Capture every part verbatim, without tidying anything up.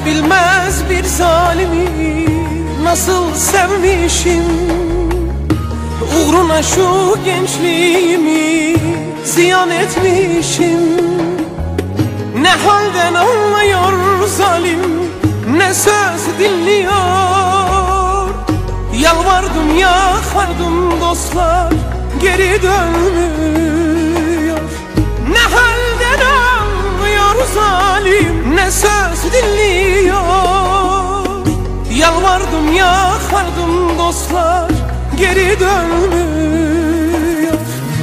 Dünya bilmez bir zalimi nasıl sevmişim. Uğruna şu gençliğimi ziyan etmişim. Ne halden anlıyor zalim, ne söz dinliyor. Yalvardım yakardım dostlar, geri dönmüyor. Ne halden anlıyor zalim, ne söz dinliyor. Yalvardım yakardım dostlar, geri dönmüyor.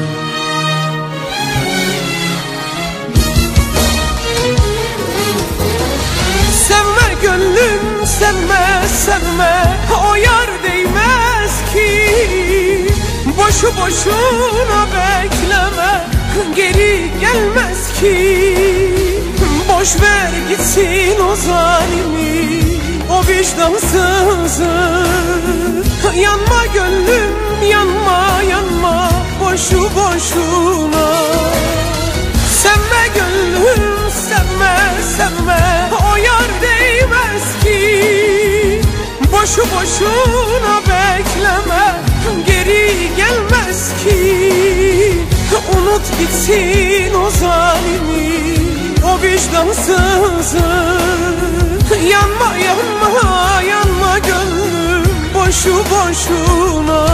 Sevme gönlüm sevme sevme, o yar değmez ki. Boşu boşuna bekleme, geri gelmez ki. Boş ver gitsin o zalimi, o vicdansızı. Yanma gönlüm yanma yanma, boşu boşuna. Sevme gönlüm sevme sevme, o yar değmez ki. Boşu boşuna bekleme, geri gelmez ki. Unut gitsin o zalimi, o vicdansızı. Yanma yanma yanma gönlüm, boşu boşuna.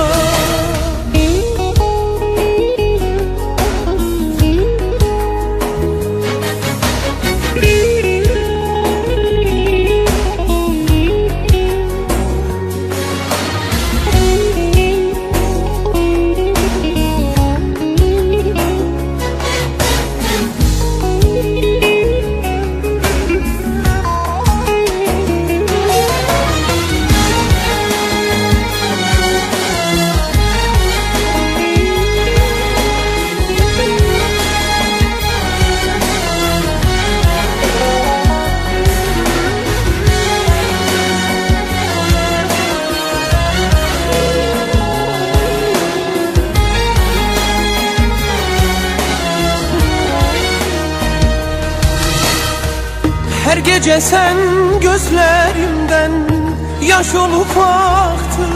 Her gece sen gözlerimden yaş olup aktı.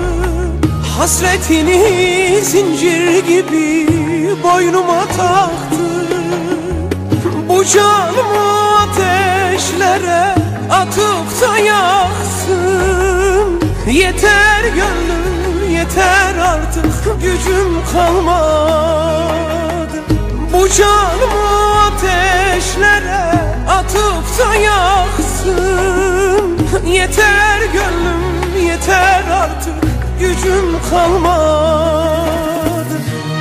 Hasretini zincir gibi boynuma taktı. Bu canımı ateşlere atıp da yaksın. Yeter gönlüm yeter, artık gücüm kalmadı. Bu canımı ateşlere atıp da yaksın. Yeter gönlüm yeter, artık gücüm kalmadı.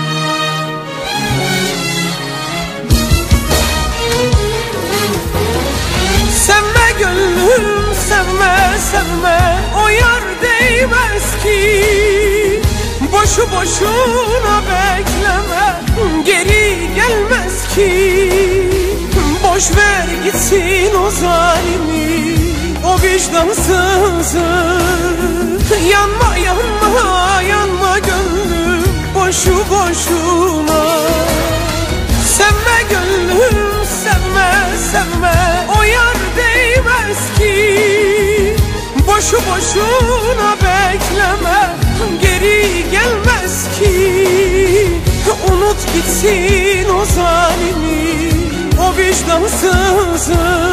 Sevme gönlüm sevme sevme, o yar değmez ki. Boşu boşuna bekleme, geri gelmez ki. Boş ver gitsin o zalimi, o vicdansızı. Yanma yanma yanma gönlüm, boşu boşuna. Sevme gönlüm sevme sevme, o yar değmez ki. Boşu boşuna bekleme, geri gelmez ki. Unut gitsin o zalimi, o vicdansızı.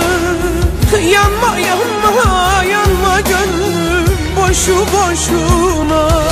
Yanma yanma yanma gönlüm, boşu boşuna.